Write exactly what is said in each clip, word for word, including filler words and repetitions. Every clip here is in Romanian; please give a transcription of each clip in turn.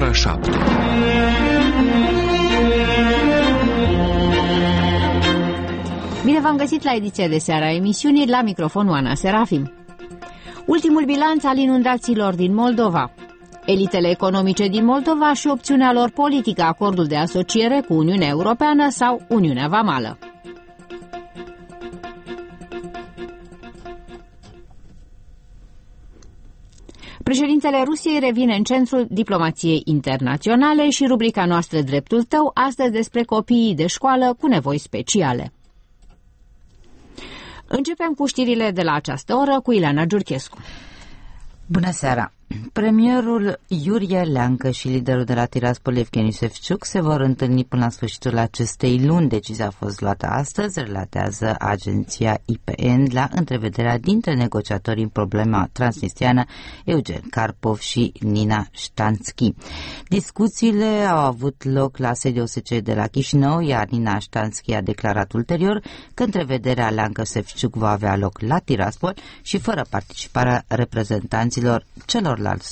ora șapte. Bine v-am găsit la ediția de seară a emisiunii, la microfonul Ana Serafim. Ultimul bilanț al inundațiilor din Moldova. Elitele economice din Moldova și opțiunea lor politică, acordul de asociere cu Uniunea Europeană sau Uniunea Vamală. Președintele Rusiei revine în centrul diplomației internaționale și rubrica noastră Dreptul tău, astăzi despre copiii de școală cu nevoi speciale. Începem cu știrile de la această oră cu Ileana Giurchescu. Bună seara! Premierul Iurie Leancă și liderul de la Tiraspol, Evgeni Șefciuc, se vor întâlni până la sfârșitul acestei luni. Decizia a fost luată astăzi, relatează agenția I P N, la întrevederea dintre negociatorii în problema transnistriană Eugen Karpov și Nina Ștanski. Discuțiile au avut loc la sediul O S C E de la Chișinău, iar Nina Ștanski a declarat ulterior că întrevederea Leancă-Șefciuc va avea loc la Tiraspol și fără participarea reprezentanților celor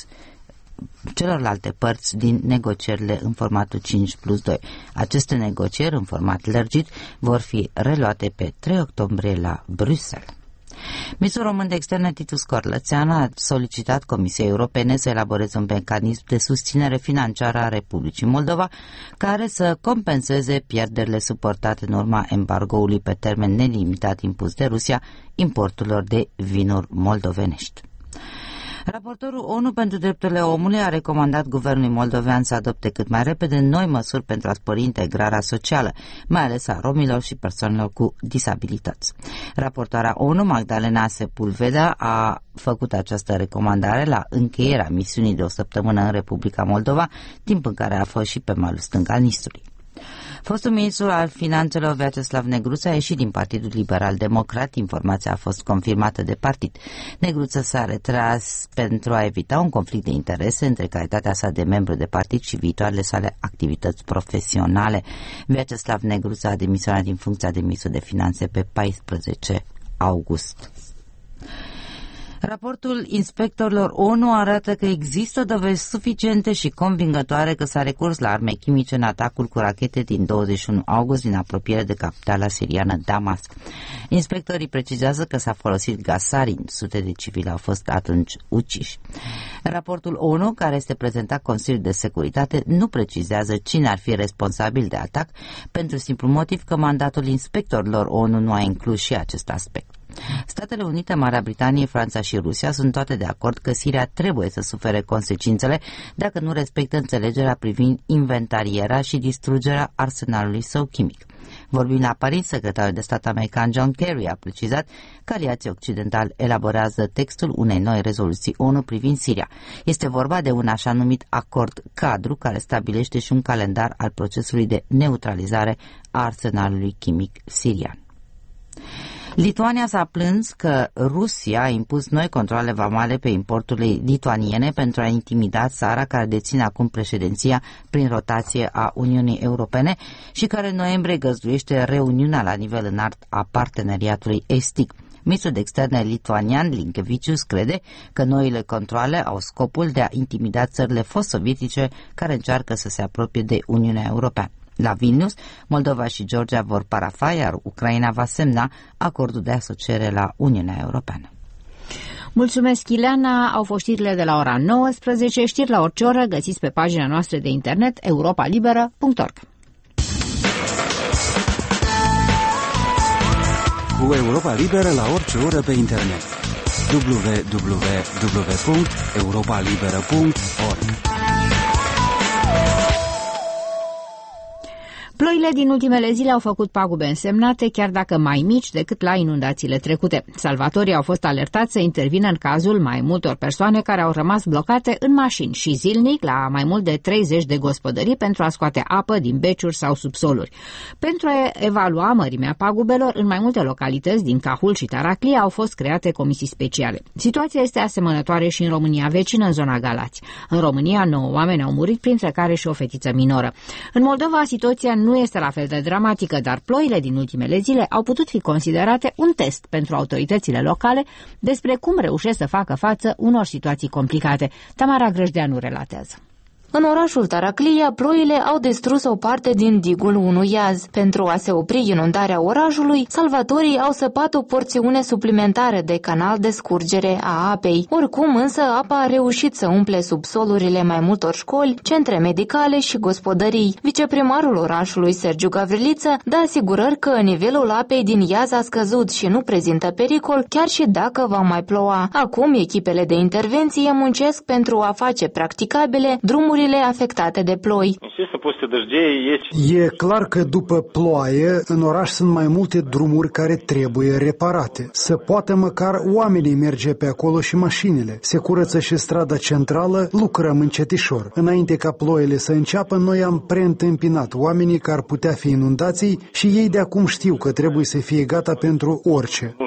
celorlalte părți din negocierile în formatul cinci plus doi. Aceste negocieri în format lărgit vor fi reluate pe trei octombrie la Bruxelles. Ministrul român de externe Titu Scorlățean a solicitat Comisiei Europene să elaboreze un mecanism de susținere financiară a Republicii Moldova care să compenseze pierderile suportate în urma embargoului pe termen nelimitat impus de Rusia importurilor de vinuri moldovenești. Raportorul ONU pentru drepturile omului a recomandat guvernului moldovean să adopte cât mai repede noi măsuri pentru a spori integrarea socială, mai ales a romilor și persoanelor cu disabilități. Raportoarea ONU, Magdalena Sepulveda, a făcut această recomandare la încheierea misiunii de o săptămână în Republica Moldova, timp în care a fost și pe malul stâng al Nistrului. Fostul ministru al finanțelor Vyacheslav Negruța a ieșit din Partidul Liberal Democrat. Informația a fost confirmată de partid. Negruța s-a retras pentru a evita un conflict de interese între calitatea sa de membru de partid și viitoarele sale activități profesionale. Vyacheslav Negruța a demisionat din funcția de ministru de finanțe pe paisprezece august. Raportul inspectorilor ONU arată că există dovezi suficiente și convingătoare că s-a recurs la arme chimice în atacul cu rachete din douăzeci și unu august din apropiere de capitala siriană Damasc. Inspectorii precizează că s-a folosit gaz sarin. Sute de civili au fost atunci uciși. Raportul ONU, care este prezentat Consiliul de Securitate, nu precizează cine ar fi responsabil de atac, pentru simplu motiv că mandatul inspectorilor ONU nu a inclus și acest aspect. Statele Unite, Marea Britanie, Franța și Rusia sunt toate de acord că Siria trebuie să sufere consecințele dacă nu respectă înțelegerea privind inventarierea și distrugerea arsenalului său chimic. Vorbind la Paris, secretarul de stat american John Kerry a precizat că aliații occidentali elaborează textul unei noi rezoluții ONU privind Siria. Este vorba de un așa numit acord cadru care stabilește și un calendar al procesului de neutralizare a arsenalului chimic sirian. Lituania s-a plâns că Rusia a impus noi controale vamale pe importurile lituaniene pentru a intimida țara care deține acum președinția prin rotație a Uniunii Europene și care în noiembrie găzduiește reuniunea la nivel înalt a parteneriatului estic. Ministrul de externe lituanian Linkevicius crede că noile controale au scopul de a intimida țările fost-sovietice care încearcă să se apropie de Uniunea Europeană. La Vilnius, Moldova și Georgia vor parafa, iar Ucraina va semna acordul de asociere la Uniunea Europeană. Mulțumesc, Ileana. Au fost știrile de la ora nouăsprezece. Știri la orice oră găsiți pe pagina noastră de internet europa liberă punct org. Cu Europa Liberă la orice oră pe internet. w w w punct europa liberă punct org. Ploile din ultimele zile au făcut pagube însemnate, chiar dacă mai mici decât la inundațiile trecute. Salvatorii au fost alertați să intervină în cazul mai multor persoane care au rămas blocate în mașini și zilnic la mai mult de treizeci de gospodării pentru a scoate apă din beciuri sau subsoluri. Pentru a evalua mărimea pagubelor, în mai multe localități din Cahul și Taraclia au fost create comisii speciale. Situația este asemănătoare și în România vecină, în zona Galați. În România, nouă oameni au murit, printre care și o fetiță minoră. În Moldova, situația nu este la fel de dramatică, dar ploile din ultimele zile au putut fi considerate un test pentru autoritățile locale despre cum reușesc să facă față unor situații complicate. Tamara Grăjdeanu relatează. În orașul Taraclia, ploile au distrus o parte din digul unui iaz. Pentru a se opri inundarea orașului, salvatorii au săpat o porțiune suplimentară de canal de scurgere a apei. Oricum, însă, apa a reușit să umple subsolurile mai multor școli, centre medicale și gospodării. Viceprimarul orașului, Sergiu Gavriliță, dă asigurări că nivelul apei din iaz a scăzut și nu prezintă pericol, chiar și dacă va mai ploua. Acum, echipele de intervenție muncesc pentru a face practicabile drumurile afectate de ploi. E clar că după ploaie, în oraș sunt mai multe drumuri care trebuie reparate. Să poată măcar oamenii merge pe acolo și mașinile. Se curăță și strada centrală, lucrăm încetișor. Înainte ca ploile să înceapă, noi am preîntâmpinat oamenii care ar putea fi inundații și ei de acum știu că trebuie să fie gata pentru orice.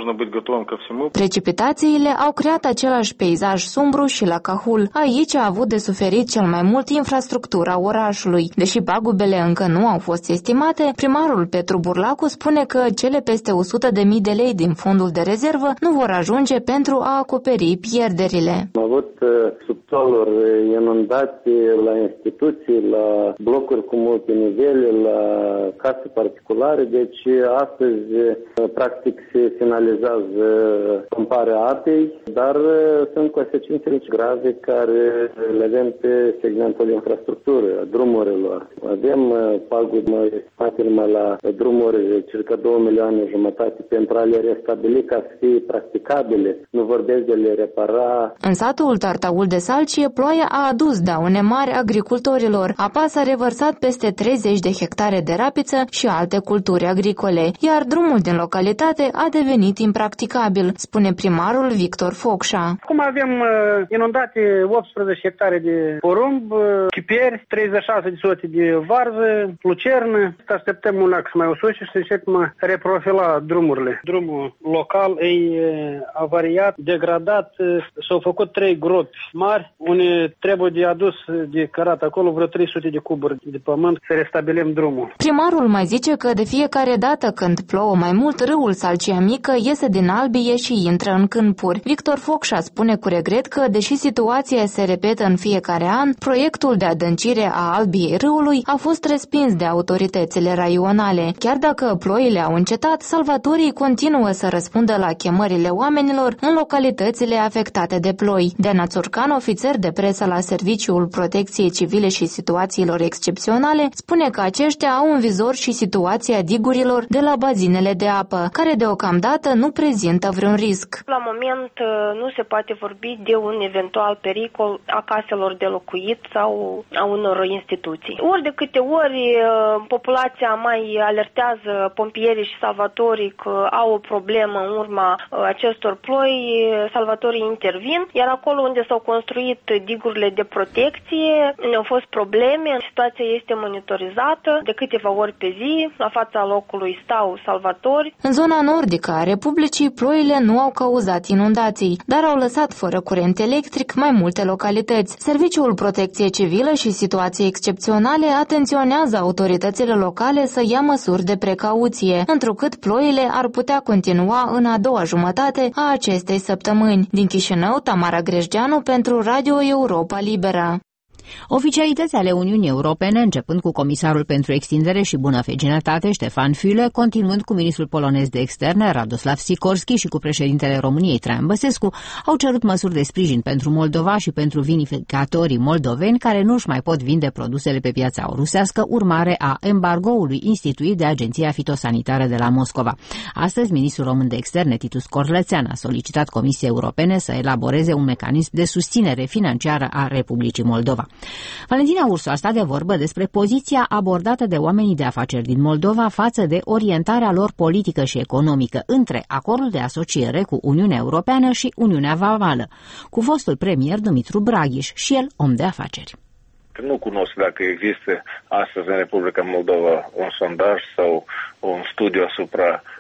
Precipitațiile au creat același peisaj sumbru și la Cahul. Aici a avut de suferit cel mai mult infrastructura orașului. Deși pagubele încă nu au fost estimate, primarul Petru Burlacu spune că cele peste o sută de mii de lei din fondul de rezervă nu vor ajunge pentru a acoperi pierderile. Am avut subsoluri inundate la instituții, la blocuri cu multe nivele, la case particulare, deci astăzi practic se finalizează pomparea apei, dar sunt consecințe grave care le avem pe segmentul infrastructură, drumurilor. Avem pagube estimate numai la drumuri circa două milioane jumătate pentru a le restabili ca să fie practicabile. Nu vorbesc de le repara. În satul Tartaul de Salcie, ploaia a adus daune mari agricultorilor. Apa s-a revărsat peste treizeci de hectare de rapiță și alte culturi agricole, iar drumul din localitate a devenit impracticabil, spune primarul Victor Focșa. Acum avem inundate optsprezece hectare de porumb, chiperi, treizeci și șase de sote de varză, lucernă. Așteptăm un lac să mai usuce și să începem a reprofila drumurile. Drumul local e avariat, degradat, s-au făcut trei gropi mari, unde trebuie de adus de cărat acolo vreo trei sute de cuburi de pământ să restabilim drumul. Primarul mai zice că de fiecare dată când plouă mai mult, râul Salcia Mică iese din albie și intră în câmpuri. Victor Focșa spune cu regret că, deși situația se repetă în fiecare an, proiectul de adâncire a albiei râului a fost respins de autoritățile raionale. Chiar dacă ploile au încetat, salvatorii continuă să răspundă la chemările oamenilor în localitățile afectate de ploi. Deana Țurcan, ofițer de presă la Serviciul Protecției Civile și Situațiilor Excepționale, spune că aceștia au în vizor și situația digurilor de la bazinele de apă, care deocamdată nu prezintă vreun risc. La moment nu se poate vorbi de un eventual pericol a caselor de locuit sau a unor instituții. Ori de câte ori populația mai alertează pompierii și salvatorii că au o problemă în urma acestor ploi, salvatorii intervin, iar acolo unde s-au construit digurile de protecție, au fost probleme, situația este monitorizată de câteva ori pe zi, la fața locului stau salvatori. În zona nordică a Republicii, ploile nu au cauzat inundații, dar au lăsat fără curent electric mai multe localități. Serviciul Protecție Civilă și Situații Excepționale atenționează autoritățile locale să ia măsuri de precauție, întrucât ploile ar putea continua în a doua jumătate a acestei săptămâni. Din Chișinău, Tamara Grejdeanu pentru Radio Europa Liberă. Oficialități ale Uniunii Europene, începând cu comisarul pentru extindere și bună vecinătate, Ștefan Füle, continuând cu ministrul polonez de externe, Radoslav Sikorski, și cu președintele României, Traian Băsescu, au cerut măsuri de sprijin pentru Moldova și pentru vinificatorii moldoveni care nu își mai pot vinde produsele pe piața rusească, urmare a embargoului instituit de Agenția Fitosanitară de la Moscova. Astăzi, ministrul român de externe, Titus Corlățean, a solicitat Comisiei Europene să elaboreze un mecanism de susținere financiară a Republicii Moldova. Valentina Ursu a stat de vorbă despre poziția abordată de oamenii de afaceri din Moldova față de orientarea lor politică și economică între acordul de asociere cu Uniunea Europeană și Uniunea Vamală, cu fostul premier Dumitru Braghiș, și el om de afaceri. Nu cunosc dacă există astăzi în Republica Moldova un sondaj sau un studiu asupra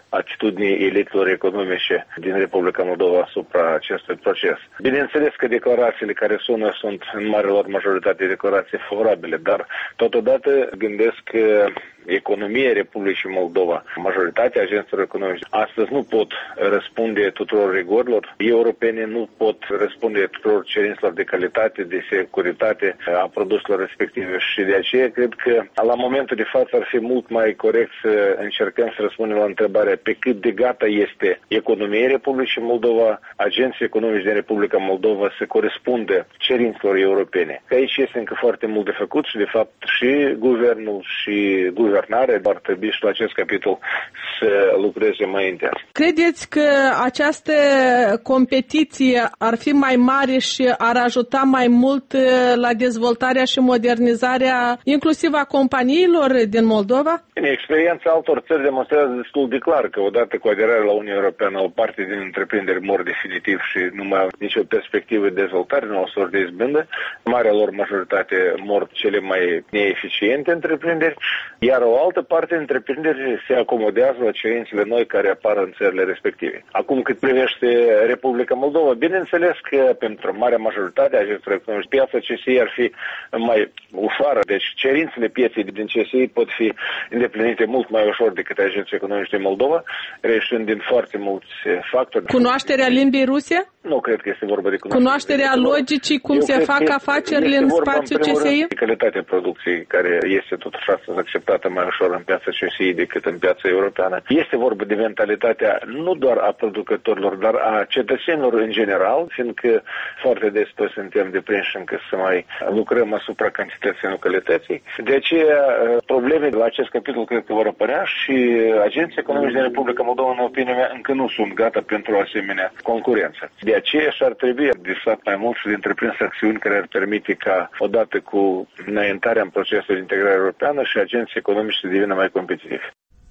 atitudinii elitelor economice din Republica Moldova asupra acestui proces. Bineînțeles că declarațiile care sună sunt în marelor majoritate declarații favorabile, dar totodată gândesc că economia Republicii Moldova, majoritatea agenților economice, astăzi nu pot răspunde tuturor rigorilor europene, nu pot răspunde tuturor cerințelor de calitate, de securitate a produselor respective și de aceea cred că la momentul de față ar fi mult mai corect să încercăm să răspundem la întrebarea pe cât de gata este economia Republicii Moldova, agenții economici din Republica Moldova să corespundă cerințelor europene. Că aici este încă foarte mult de făcut și de fapt și guvernul și guvernare ar trebui și la acest capitol să lucreze mai intens. Credeți că această competiție ar fi mai mare și ar ajuta mai mult la dezvoltarea și modernizarea inclusiv a companiilor din Moldova? Experiența altor țări demonstrează destul de clar că odată cu aderarea la Uniunea Europeană o parte din întreprinderi mor definitiv și nu mai au nicio perspectivă de dezvoltare, nu au sort de izbândă. Marea lor majoritate mor cele mai neeficiente întreprinderi, iar o altă parte de întreprinderi se acomodează la cerințele noi care apar în țările respective. Acum cât privește Republica Moldova, bineînțeles că pentru marea majoritate a agenților economice, piața C S I ar fi mai ușoară, deci cerințele pieței din C S I pot fi îndeplinite mult mai ușor decât agenții economici din Moldova, reieșind din foarte mulți factori. Cunoașterea limbii ruse? Nu cred că este vorba de cunoașterea. Cunoașterea logicii, cum Eu se fac afacerile în spațiul C S I? De calitatea producției, care este totuși astăzi acceptată mai ușor în piața C S I decât în piața europeană. Este vorba de mentalitatea nu doar a producătorilor, dar a cetățenilor în general, fiindcă foarte des toți suntem deprinși încă să mai lucrăm asupra cantității, nu calității. De aceea, problemele la acest capitol cred că vor apărea și agenții economici din Republica Moldova, în opinia mea, încă nu sunt gata pentru o asemenea concurență. De aceea și-ar trebui disat mai mult și de întreprins acțiuni care ar permite ca, odată cu înaintarea în procesul de integrare europeană, și agenții economici să devină mai competitivi.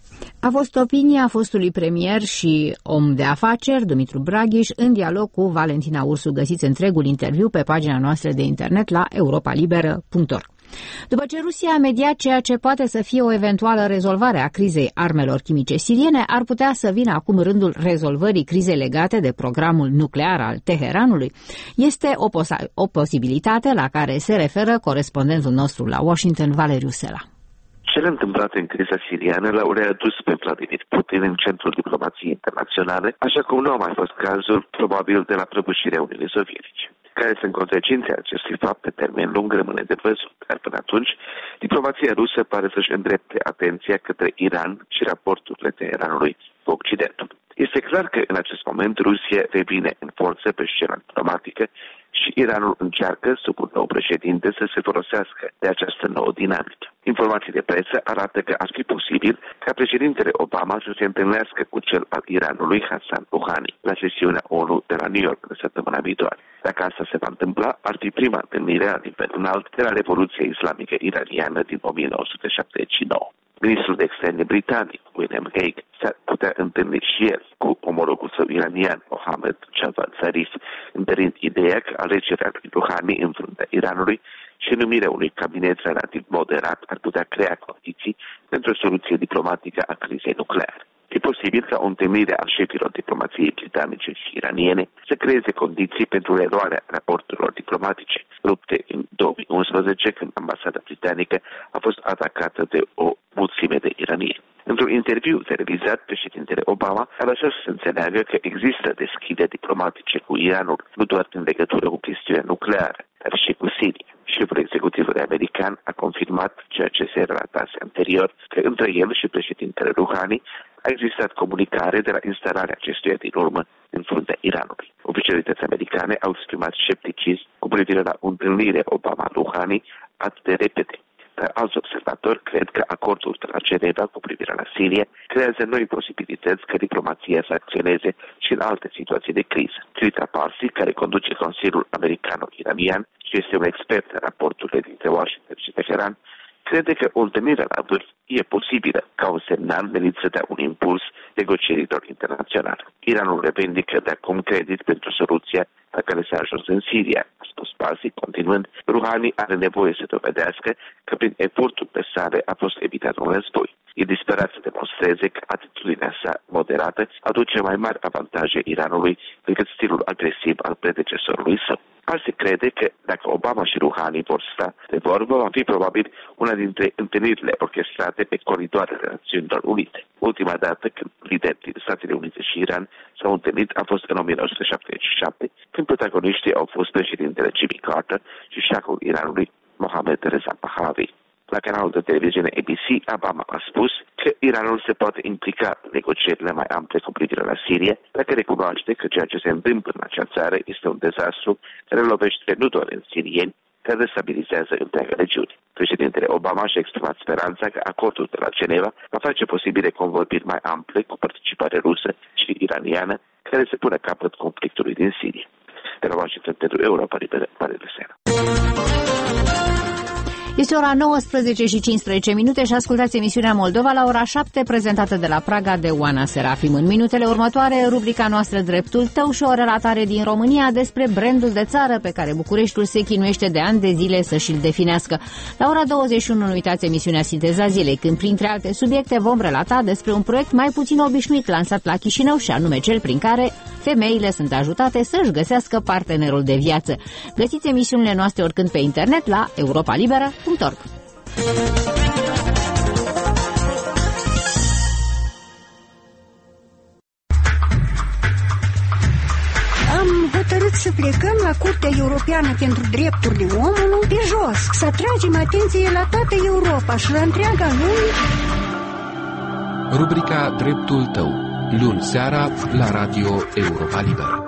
A fost opinia fostului premier și om de afaceri, Dumitru Braghiș, în dialog cu Valentina Ursu. Găsiți întregul interviu pe pagina noastră de internet la europa liberă punct org. După ce Rusia a mediat ceea ce poate să fie o eventuală rezolvare a crizei armelor chimice siriene, ar putea să vină acum rândul rezolvării crizei legate de programul nuclear al Teheranului. Este o, pos- o posibilitate la care se referă corespondentul nostru la Washington, Valeriu Sela. Cele întâmplate în criza siriană l-au readus pe Vladimir Putin în centrul diplomației internaționale, așa cum nu a mai fost cazul probabil de la prăbușirea Uniunii Sovietice. Care sunt consecințele acestui fapt pe termen lung rămâne de văzut, dar până atunci, diplomația rusă pare să-și îndrepte atenția către Iran și raporturile Teheranului cu Occidentul. Este clar că în acest moment Rusia revine în forță pe scena diplomatică și Iranul încearcă, sub un nou președinte, să se folosească de această nouă dinamică. Informații de presă arată că ar fi posibil ca președintele Obama să se întâlnească cu cel al Iranului, Hassan Rouhani, la sesiunea ONU de la New York de săptămâna viitoare. Dacă asta se va întâmpla, ar fi prima întâlnire la nivel înalt de la Revoluția Islamică Iraniană din o mie nouă sute șaptezeci și nouă. Ministrul de externe britanic, William Hague, s-ar putea întâlni și el cu omologul său iranian, Mohammad Javad Zarif, întărind ideea că alegerea lui Rouhani în fruntea Iranului și numirea unui cabinet relativ moderat ar putea crea condiții pentru o soluție diplomatică a crizei nucleare. E posibil ca o întâlnire a șefilor diplomației britanice și iraniene să creeze condiții pentru reluarea raporturilor diplomatice rupte în două mii unsprezece, când ambasada britanică a fost atacată de o mulțime de iranieni. Într-un interviu televizat, președintele Obama a lăsat să înțeleagă că există deschideri diplomatice cu Iranul, nu doar în legătură cu chestiunea nucleară, dar și cu Siria. Șeful executivului american a confirmat ceea ce se relatase anterior, că între el și președintele Rouhani a existat comunicare de la instalarea acestuia din urmă în fruntea Iranului. Oficialități americane au exprimat scepticism cu privire la întâlnirea Obama-Rouhani atât de repede. Dar alți observatori cred că acordul de la Geneva cu privire la Siria creează noi posibilități ca diplomația să acționeze și în alte situații de criză. Trita Parsi, care conduce Consiliul Americano-Iranian și este un expert în raporturile dintre Washington și Teheran, crede că o întâlnire la vârf e posibilă ca un semnal menit să dea un impuls negocierilor internaționale. Iranul revendică de acum credit pentru soluția la care s-a ajuns în Siria, a spus Parsi, continuând, Rouhani are nevoie să dovedească că prin eforturile sale a fost evitat un război. e disperat să demonstreze că atitudinea sa moderată aduce mai mari avantaje Iranului decât stilul agresiv al predecesorului său. Alții crede că dacă Obama și Rouhani vor sta de vorbă, va fi probabil una dintre întâlnirile orchestrate pe coridoarele Națiunilor Unite. Ultima dată când liderii din Statele Unite și Iran s-au întâlnit a fost în o mie nouă sute șaptezeci și șapte, când protagoniștii au fost președintele Jimmy Carter și șahul Iranului Mohammad Reza Pahlavi. La canalul de televiziune A B C, Obama a spus că Iranul se poate implica în negocierile mai ample cu privire la Siria, dacă recunoaște că ceea ce se întâmplă în acea țară este un dezastru care lovește nu doar în sirieni, care destabilizează întreaga regiune. Președintele Obama și-a exprimat speranța că acordul de la Geneva va face posibile convorbiri mai ample cu participare rusă și iraniană care să pună capăt conflictului din Siria. De la Washington pentru Europa, Pare de Sena. Este ora nouăsprezece și cincisprezece minute și ascultați emisiunea Moldova la ora șapte, prezentată de la Praga de Oana Serafim. În minutele următoare, rubrica noastră Dreptul Tău și o relatare din România despre brandul de țară pe care Bucureștiul se chinuiește de ani de zile să și-l definească. La ora douăzeci și unu, nu uitați emisiunea Sinteza Zilei, când printre alte subiecte vom relata despre un proiect mai puțin obișnuit lansat la Chișinău, și anume cel prin care femeile sunt ajutate să-și găsească partenerul de viață. Găsiți emisiunile noastre oricând pe internet la europa liberă punct org. Am hotărât să plecăm la Curtea Europeană pentru Drepturile Omului pe jos, să atragem atenție la toată Europa și la întreaga lume. Rubrica Dreptul Tău, luni seara la Radio Europa Liberă.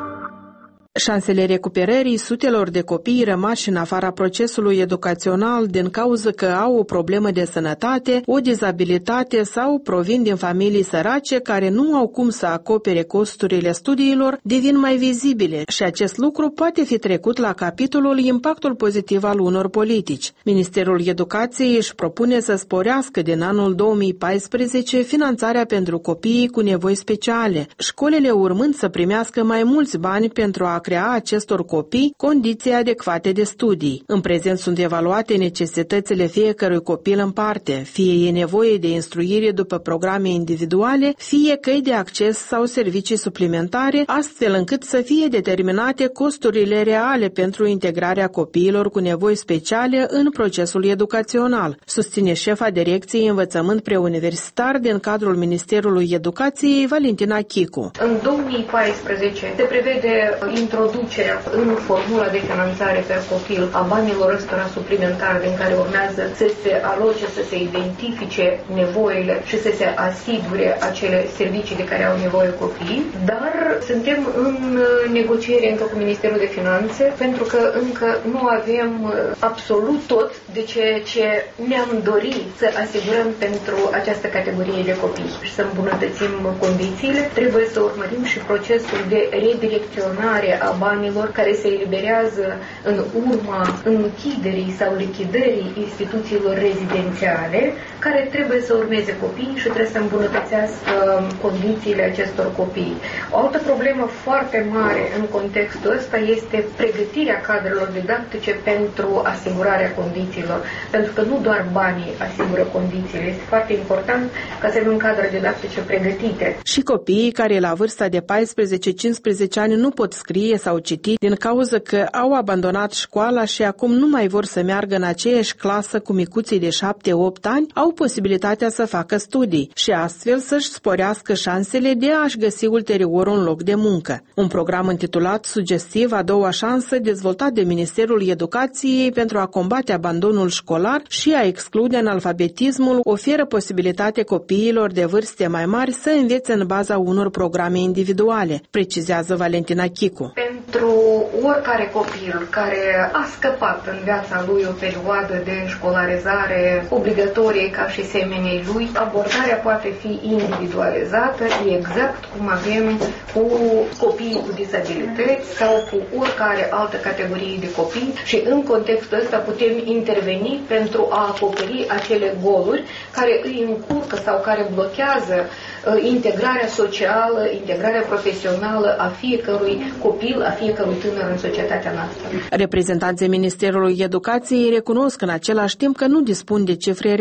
Șansele recuperării sutelor de copii rămași în afara procesului educațional din cauză că au o problemă de sănătate, o dizabilitate sau provin din familii sărace care nu au cum să acopere costurile studiilor devin mai vizibile și acest lucru poate fi trecut la capitolul impactul pozitiv al unor politici. Ministerul Educației își propune să sporească din anul două mii paisprezece finanțarea pentru copiii cu nevoi speciale, școlile urmând să primească mai mulți bani pentru a crea acestor copii condiții adecvate de studii. În prezent sunt evaluate necesitățile fiecărui copil în parte, fie e nevoie de instruire după programe individuale, fie căi de acces sau servicii suplimentare, astfel încât să fie determinate costurile reale pentru integrarea copiilor cu nevoi speciale în procesul educațional, susține șefa Direcției Învățământ Preuniversitar din cadrul Ministerului Educației, Valentina Chicu. În două mii paisprezece se prevede introducerea în formula de finanțare per copil a banilor ăstora suplimentare din care urmează să se aloce, să se identifice nevoile și să se asigure acele servicii de care au nevoie copiii, dar suntem în negociere încă cu Ministerul de Finanțe pentru că încă nu avem absolut tot de ceea ce ne-am dorit să asigurăm pentru această categorie de copii și să îmbunătățim condițiile. Trebuie să urmărim și procesul de redirecționare a banilor care se eliberează în urma închiderii sau lichidării instituțiilor rezidențiale, care trebuie să urmeze copiii și trebuie să îmbunătățească condițiile acestor copii. O altă problemă foarte mare în contextul ăsta este pregătirea cadrelor didactice pentru asigurarea condițiilor, pentru că nu doar banii asigură condițiile. Este foarte important ca să avem cadre didactice pregătite. Și copiii care la vârsta de paisprezece cincisprezece ani nu pot scrie sau citi din cauză că au abandonat școala și acum nu mai vor să meargă în aceeași clasă cu micuții de șapte opt ani, au posibilitatea să facă studii și astfel să-și sporească șansele de a-și găsi ulterior un loc de muncă. Un program intitulat sugestiv A doua șansă, dezvoltat de Ministerul Educației pentru a combate abandonul școlar și a exclude analfabetismul, oferă posibilitate copiilor de vârste mai mari să învețe în baza unor programe individuale, precizează Valentina Chicu. Pentru oricare copil care a scăpat în viața lui o perioadă de școlarizare obligatorie ca și semenii lui, abordarea poate fi individualizată exact cum avem cu copiii cu dizabilități sau cu oricare altă categorie de copii și în contextul ăsta putem interveni pentru a acoperi acele goluri care îi încurcă sau care blochează integrarea socială, integrarea profesională a fiecărui copil, a fiecărui tânăr în societatea noastră. Reprezentanții Ministerului Educației recunosc în același timp că nu dispun de cifre reale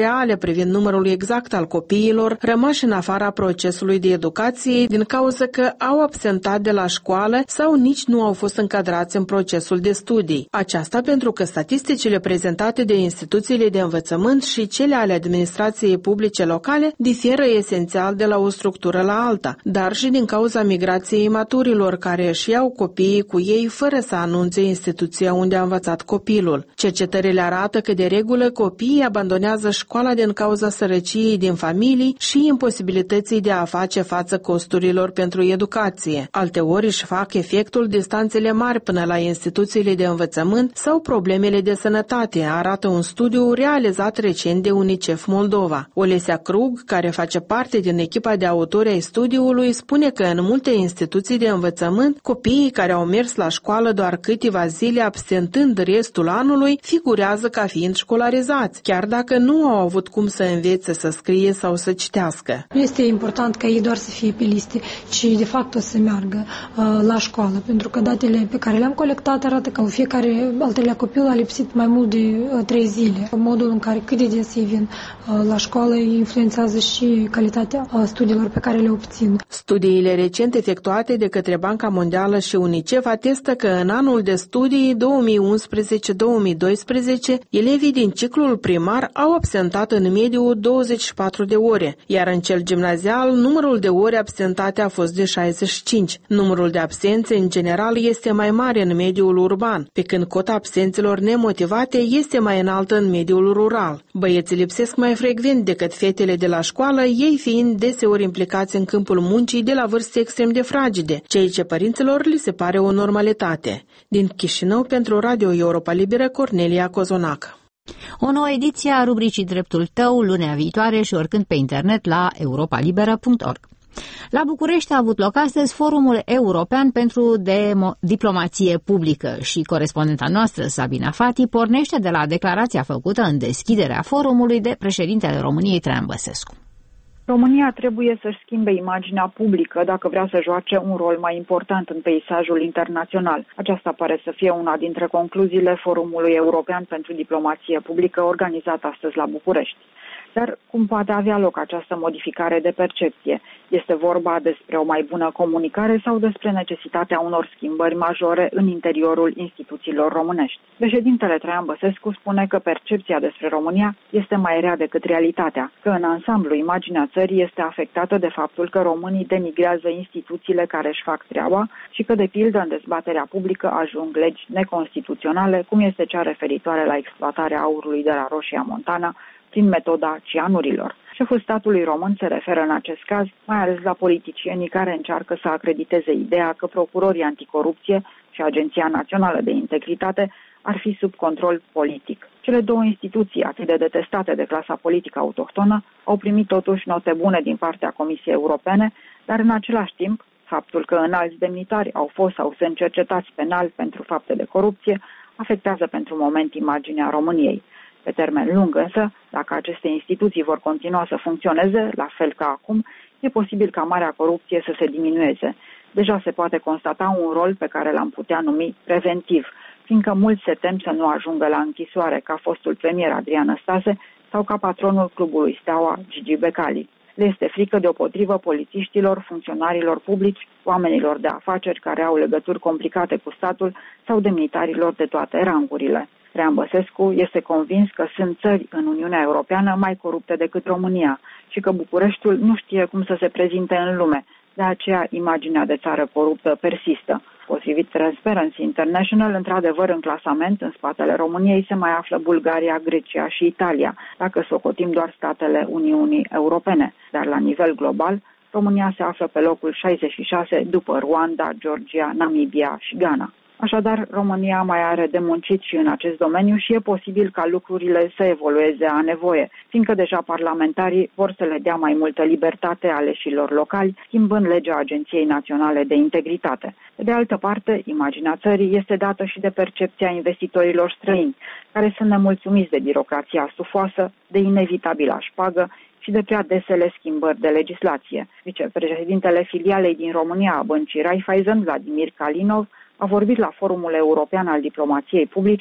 privind numărul exact al copiilor rămași în afara procesului de educație din cauza că au absentat de la școală sau nici nu au fost încadrați în procesul de studii. Aceasta pentru că statisticile prezentate de instituțiile de învățământ și cele ale administrației publice locale diferă esențial de la o structură la alta, dar și din cauza migrației maturilor care își iau copiii cu ei fără să anunțe instituția unde a învățat copilul. Cercetările arată că de regulă copiii abandonează școala din cauza sărăciei din familii și imposibilității de a face față costurilor pentru educație. Alteori își fac efectul distanțele mari până la instituțiile de învățământ sau problemele de sănătate, arată un studiu realizat recent de UNICEF Moldova. Olesia Krug, care face parte din echipa de autori ai studiului, spune că în multe instituții de învățământ, copiii care au mers la școală doar câteva zile absentând restul anului figurează ca fiind școlarizați, chiar dacă nu au avut cum să învețe să scrie sau să citească. Nu este important ca ei doar să fie pe liste, ci de fapt o să meargă uh, la școală, pentru că datele pe care le-am colectat arată că fiecare al treilea copil a lipsit mai mult de uh, trei zile. Modul în care cât de des ei vin uh, la școală influențează și calitatea uh, studiilor pe care le obțin. Studiile recent efectuate de către Banca Mondială și UNICEF atestă că în anul de studii două mii unsprezece două mii doisprezece, elevii din ciclul primar au absentat în mediu douăzeci și patru de ore, iar în cel gimnazial numărul de ore absentate a fost de șaizeci și cinci. Numărul de absențe în general este mai mare în mediul urban, pe când cota absențelor nemotivate este mai înaltă în mediul rural. Băieții lipsesc mai frecvent decât fetele de la școală, ei fiind deseori implicați în câmpul muncii de la vârste extrem de fragede, ceea ce părinților li se pare o normalitate. Din Chișinău, pentru Radio Europa Liberă, Cornelia Cozonac. O nouă ediție a rubricii Dreptul Tău, lunea viitoare și oricând pe internet la europa liberă punct org. La București a avut loc astăzi Forumul European pentru Demo- Diplomație Publică și corespondenta noastră, Sabina Fati, pornește de la declarația făcută în deschiderea forumului de președintele României, Traian Băsescu. România trebuie să-și schimbe imaginea publică dacă vrea să joace un rol mai important în peisajul internațional. Aceasta pare să fie una dintre concluziile Forumului European pentru Diplomație Publică organizat astăzi la București. Dar cum poate avea loc această modificare de percepție? Este vorba despre o mai bună comunicare sau despre necesitatea unor schimbări majore în interiorul instituțiilor românești? Președintele Traian Băsescu spune că percepția despre România este mai rea decât realitatea, că în ansamblu imaginea țării este afectată de faptul că românii denigrează instituțiile care își fac treaba și că, de pildă, în dezbaterea publică ajung legi neconstituționale, cum este cea referitoare la exploatarea aurului de la Roșia Montana, prin metoda cianurilor. Șeful statului român se referă în acest caz mai ales la politicienii care încearcă să acrediteze ideea că procurorii anticorupție și Agenția Națională de Integritate ar fi sub control politic. Cele două instituții atât de detestate de clasa politică autohtonă au primit totuși note bune din partea Comisiei Europene, dar în același timp, faptul că înalți demnitari au fost sau sunt cercetați penal pentru fapte de corupție afectează pentru moment imaginea României. Pe termen lung însă, dacă aceste instituții vor continua să funcționeze, la fel ca acum, e posibil ca marea corupție să se diminueze. Deja se poate constata un rol pe care l-am putea numi preventiv, fiindcă mulți se tem să nu ajungă la închisoare ca fostul premier Adrian Năstase sau ca patronul clubului Steaua Gigi Becali. Le este frică deopotrivă polițiștilor, funcționarilor publici, oamenilor de afaceri care au legături complicate cu statul sau demnitarilor de toate rangurile. Traian Băsescu este convins că sunt țări în Uniunea Europeană mai corupte decât România și că Bucureștiul nu știe cum să se prezinte în lume. De aceea, imaginea de țară coruptă persistă. Potrivit Transparency International, într-adevăr, în clasament, în spatele României, se mai află Bulgaria, Grecia și Italia, dacă socotim doar statele Uniunii Europene. Dar la nivel global, România se află pe locul șaizeci și șase după Rwanda, Georgia, Namibia și Ghana. Așadar, România mai are de muncit și în acest domeniu și e posibil ca lucrurile să evolueze a nevoie, fiindcă deja parlamentarii vor să le dea mai multă libertate aleșilor locali, schimbând legea Agenției Naționale de Integritate. Pe de altă parte, imaginea țării este dată și de percepția investitorilor străini, care sunt nemulțumiți de birocrația stufoasă, de inevitabila șpagă și de prea desele schimbări de legislație. Vicepreședintele filialei din România a băncii Raiffeisen, Vladimir Kalinov, a vorbit la Forumul European al Diplomației Publice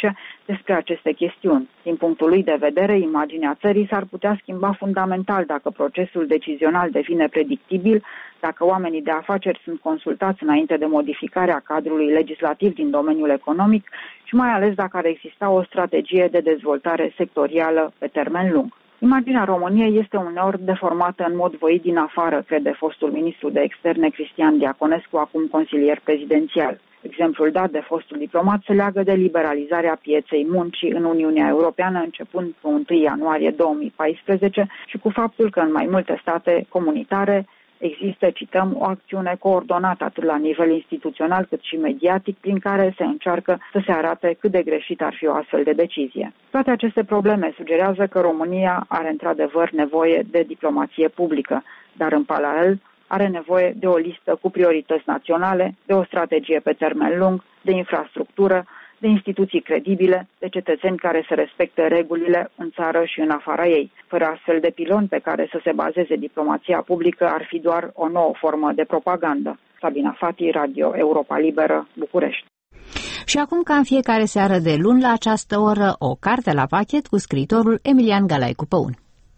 despre aceste chestiuni. Din punctul lui de vedere, imaginea țării s-ar putea schimba fundamental dacă procesul decizional devine predictibil, dacă oamenii de afaceri sunt consultați înainte de modificarea cadrului legislativ din domeniul economic și mai ales dacă ar exista o strategie de dezvoltare sectorială pe termen lung. Imaginea României este uneori deformată în mod voit din afară, crede fostul ministru de externe Cristian Diaconescu, acum consilier prezidențial. Exemplul dat de fostul diplomat se leagă de liberalizarea pieței muncii în Uniunea Europeană începând cu întâi ianuarie două mii paisprezece și cu faptul că în mai multe state comunitare există, cităm, o acțiune coordonată atât la nivel instituțional cât și mediatic, prin care se încearcă să se arate cât de greșit ar fi o astfel de decizie. Toate aceste probleme sugerează că România are într-adevăr nevoie de diplomație publică, dar în paralel are nevoie de o listă cu priorități naționale, de o strategie pe termen lung, de infrastructură, de instituții credibile, de cetățeni care să respecte regulile în țară și în afara ei. Fără astfel de piloni pe care să se bazeze diplomația publică ar fi doar o nouă formă de propagandă. Sabina Fati, Radio Europa Liberă, București. Și acum, ca în fiecare seară de luni, la această oră, o carte la pachet cu scriitorul Emilian Galaicu Păun.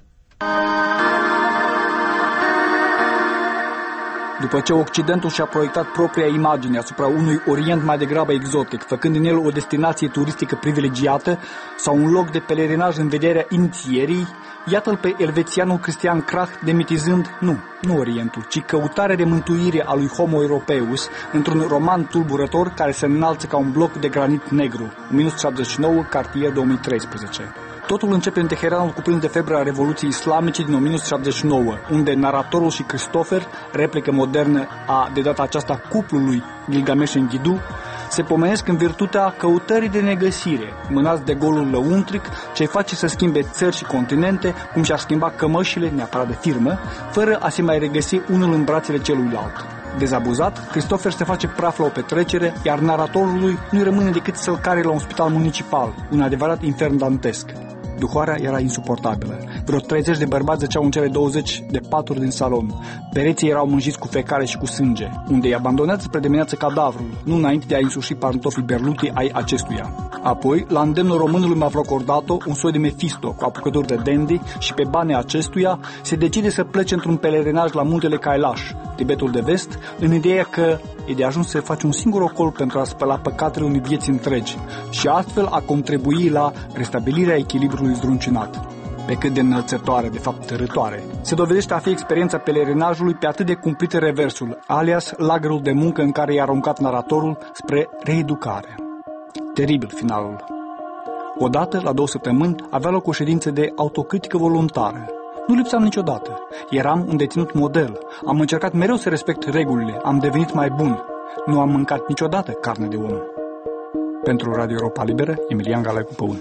După ce Occidentul și-a proiectat propria imagine asupra unui Orient mai degrabă exotic, făcând din el o destinație turistică privilegiată sau un loc de pelerinaj în vederea inițierii, iată-l pe elvețianul Christian Krach demitizând, nu, nu Orientul, ci căutarea de mântuire a lui Homo Europeus într-un roman tulburător care se înalță ca un bloc de granit negru, o mie nouă sute șaptezeci și nouă, Cartier două mii treisprezece. Totul începe în Teheranul cuprins de febra Revoluției Islamice din o mie nouă sute șaptezeci și nouă, unde naratorul și Christopher, replică modernă a, de data aceasta, cuplului Gilgamesh Enkidu, se pomenesc în virtutea căutării de negăsire, mânați de golul lăuntric, ce face să schimbe țări și continente, cum și-ar schimba cămășile, neapărat de firmă, fără a se mai regăsi unul în brațele celuilalt. Dezabuzat, Christopher se face praf la o petrecere, iar naratorului nu-i rămâne decât să-l care la un spital municipal, un adevărat infern dantesc. Duhoarea era insuportabilă. Vreo treizeci de bărbați zăceau în cele douăzeci de paturi din salon. Pereții erau mânjiți cu fecare și cu sânge, unde îi abandonează spre dimineață cadavrul, nu înainte de a însuși pantofii berluti ai acestuia. Apoi, la îndemnul românului Mavrocordato, un soi de Mefisto cu apucături de dandy, și pe banii acestuia se decide să plece într-un pelerinaj la muntele Kailash, Tibetul de vest, în ideea că e de ajuns să faci un singur ocol pentru a spăla păcatele unei vieți întregi și astfel a contribui la restabilirea echilibrului zdruncinat. Pe cât de înălțătoare, de fapt tărătoare, se dovedește a fi experiența pelerinajului pe atât de cumplit reversul, alias lagărul de muncă în care i-a aruncat naratorul spre reeducare. Teribil finalul. Odată, la două săptămâni, avea loc o ședință de autocritică voluntară. Nu lipseam niciodată. Eram un deținut model. Am încercat mereu să respect regulile. Am devenit mai bun. Nu am mâncat niciodată carne de om. Pentru Radio Europa Liberă, Emilian Galaicu Păun.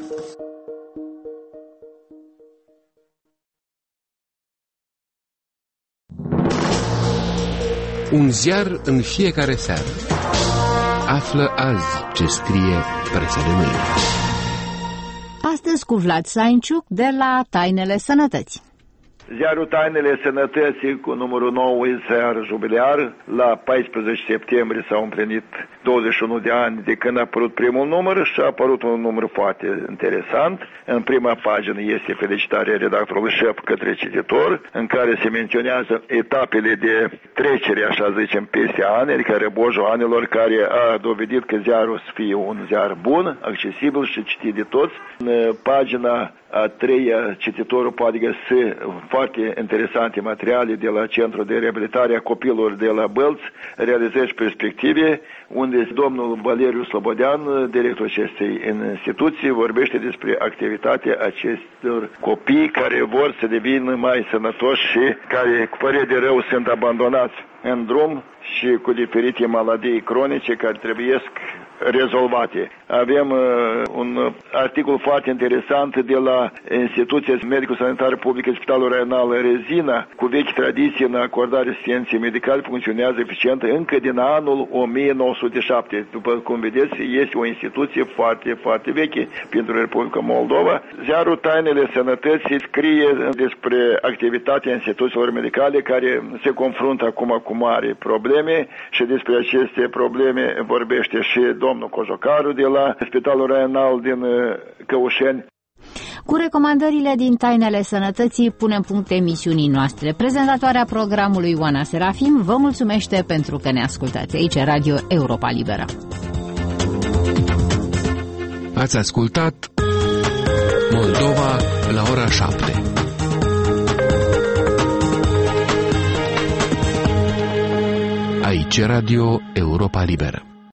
Un ziar în fiecare seară. Află azi ce scrie presa de mâine. Astăzi cu Vlad Sainciuc de la Tainele Sănătății. Ziarul Tainele Sănătății cu numărul nouă ziar jubilear. La paisprezece septembrie s-au împlinit douăzeci și unu de ani de când a apărut primul număr și a apărut un număr foarte interesant. În prima pagină este felicitarea redactorului șef către cititor, în care se menționează etapele de trecere, așa zicem, peste ani, adică rebojul anilor, care a dovedit că ziarul să fie un ziar bun, accesibil și citit de toți. În pagina a treia, cititorul poate găsi foarte interesante materiale de la Centrul de Reabilitare a Copilor de la Bălți, realizări și perspective, unde domnul Valeriu Slobodean, directorul acestei instituții, vorbește despre activitatea acestor copii care vor să devină mai sănătoși și care, cu părere de rău, sunt abandonați în drum și cu diferite maladii cronice care trebuie rezolvate. Avem uh, un articol foarte interesant de la Instituția Medico-Sanitară Publică Spitalul Renal Rezina, cu vechi tradiție în acordarea asistenței medicale, funcționează eficient încă din anul o mie nouă sute șapte. După cum vedeți, este o instituție foarte, foarte veche pentru Republica Moldova. Ziarul Tainele Sănătății scrie despre activitatea instituțiilor medicale care se confruntă acum cu mari probleme și despre aceste probleme vorbește și domnul Cojocaru de la Spitalul Raional din Căușeni. Cu recomandările din Tainele Sănătății punem punct emisiunii noastre. Prezentatoarea programului Oana Serafim vă mulțumește pentru că ne ascultați. Aici Radio Europa Liberă. Ați ascultat Moldova la ora șapte. Aici Radio Europa Liberă.